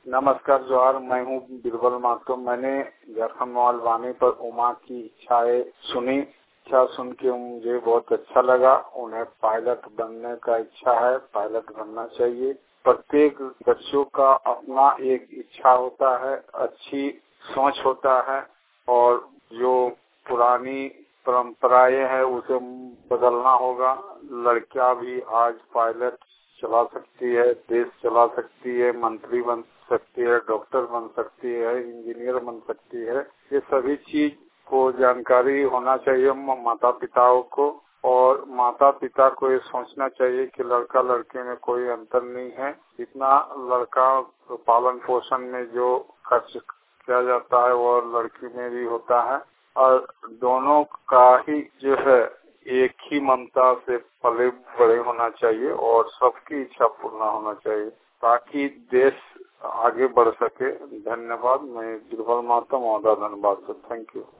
नमस्कार जोहार, मैं हूँ बीरबल मातो। मैंने झारखंड मोबाइल वाणी पर उमा की इच्छाएं सुनी। इच्छा सुन के मुझे बहुत अच्छा लगा। उन्हें पायलट बनने का इच्छा है, पायलट बनना चाहिए। प्रत्येक बच्चों का अपना एक इच्छा होता है, अच्छी सोच होता है और जो पुरानी परंपराएं हैं उसे बदलना होगा। लड़कियां भी आज पायलट चला सकती है, देश चला सकती है, मंत्री बन सकती है, डॉक्टर बन सकती है, इंजीनियर बन सकती है। ये सभी चीज को जानकारी होना चाहिए माता पिताओं को, और माता पिता को ये सोचना चाहिए कि लड़का लड़के में कोई अंतर नहीं है। जितना लड़का पालन पोषण में जो खर्च किया जाता है वो लड़की में भी होता है, और दोनों का ही जो है एक ही ममता से पले बड़े होना चाहिए और सबकी इच्छा पूर्ण होना चाहिए ताकि देश आगे बढ़ सके। धन्यवाद। मैं बीरबल मातो, महोदय धन्यवाद सर। Thank you.